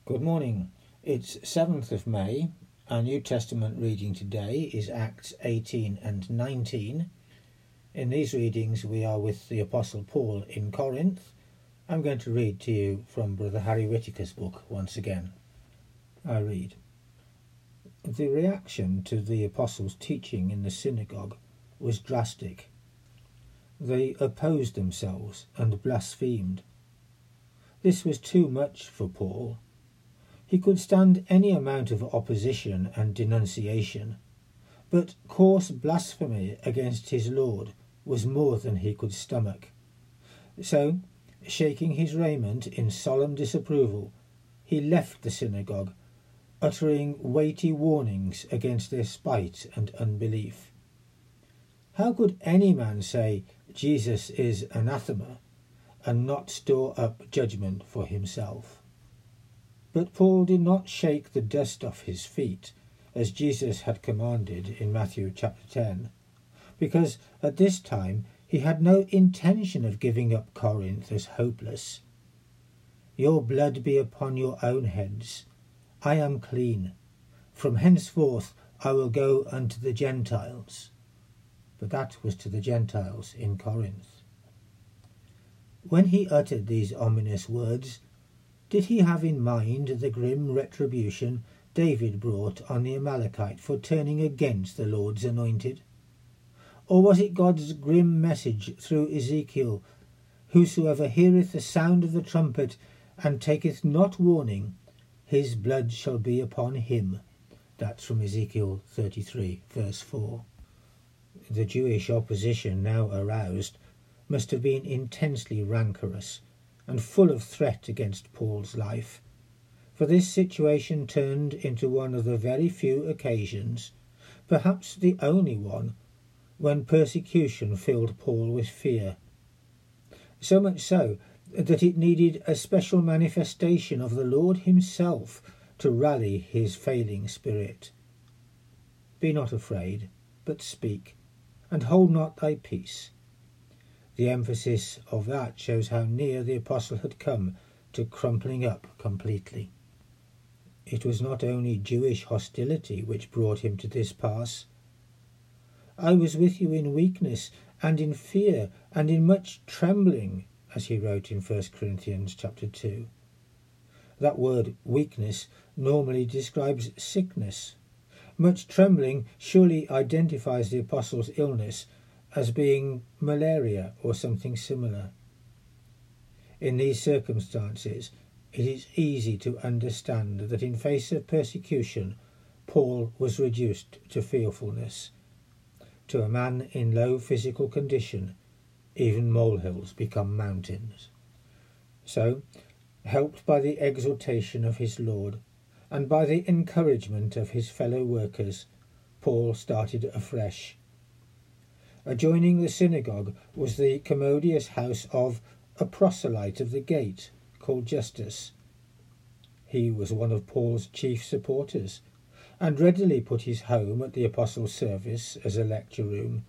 Good morning. It's 7th of May. Our New Testament reading today is Acts 18 and 19. In these readings we are with the Apostle Paul in Corinth. I'm going to read to you from Brother Harry Whitaker's book once again. I read. The reaction to the Apostles' teaching in the synagogue was drastic. They opposed themselves and blasphemed. This was too much for Paul. He could stand any amount of opposition and denunciation, but coarse blasphemy against his Lord was more than he could stomach. So, shaking his raiment in solemn disapproval, he left the synagogue, uttering weighty warnings against their spite and unbelief. How could any man say Jesus is anathema and not store up judgment for himself? But Paul did not shake the dust off his feet, as Jesus had commanded in Matthew chapter 10, because at this time he had no intention of giving up Corinth as hopeless. Your blood be upon your own heads. I am clean. From henceforth I will go unto the Gentiles. But that was to the Gentiles in Corinth. When he uttered these ominous words, did he have in mind the grim retribution David brought on the Amalekite for turning against the Lord's anointed? Or was it God's grim message through Ezekiel, Whosoever heareth the sound of the trumpet and taketh not warning, his blood shall be upon him? That's from Ezekiel 33 verse 4. The Jewish opposition now aroused must have been intensely rancorous and full of threat against Paul's life, for this situation turned into one of the very few occasions, perhaps the only one, when persecution filled Paul with fear. So much so that it needed a special manifestation of the Lord himself to rally his failing spirit. Be not afraid, but speak, and hold not thy peace. The emphasis of that shows how near the apostle had come to crumpling up completely. It was not only Jewish hostility which brought him to this pass. I was with you in weakness and in fear and in much trembling, as he wrote in 1 Corinthians chapter 2. That word weakness normally describes sickness. Much trembling surely identifies the apostle's illness as being malaria or something similar. In these circumstances, it is easy to understand that in face of persecution, Paul was reduced to fearfulness. To a man in low physical condition, even molehills become mountains. So, helped by the exhortation of his Lord, and by the encouragement of his fellow workers, Paul started afresh. Adjoining the synagogue was the commodious house of a proselyte of the gate called Justus. He was one of Paul's chief supporters, and readily put his home at the apostles' service as a lecture room.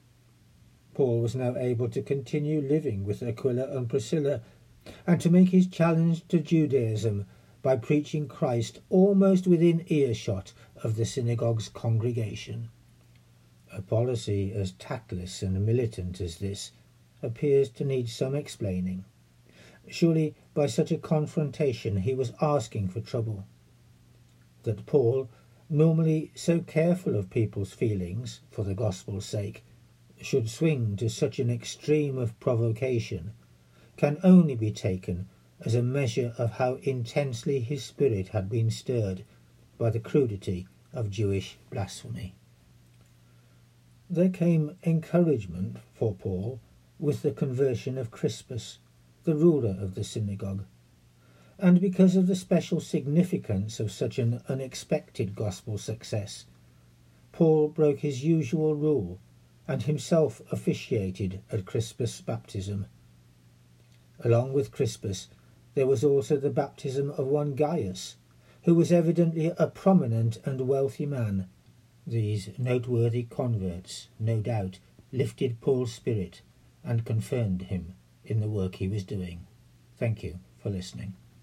Paul was now able to continue living with Aquila and Priscilla, and to make his challenge to Judaism by preaching Christ almost within earshot of the synagogue's congregation. A policy as tactless and militant as this appears to need some explaining. Surely by such a confrontation he was asking for trouble. That Paul, normally so careful of people's feelings for the gospel's sake, should swing to such an extreme of provocation can only be taken as a measure of how intensely his spirit had been stirred by the crudity of Jewish blasphemy. There came encouragement for Paul with the conversion of Crispus, the ruler of the synagogue, and because of the special significance of such an unexpected gospel success, Paul broke his usual rule and himself officiated at Crispus' baptism. Along with Crispus, there was also the baptism of one Gaius, who was evidently a prominent and wealthy man. These noteworthy converts, no doubt, lifted Paul's spirit and confirmed him in the work he was doing. Thank you for listening.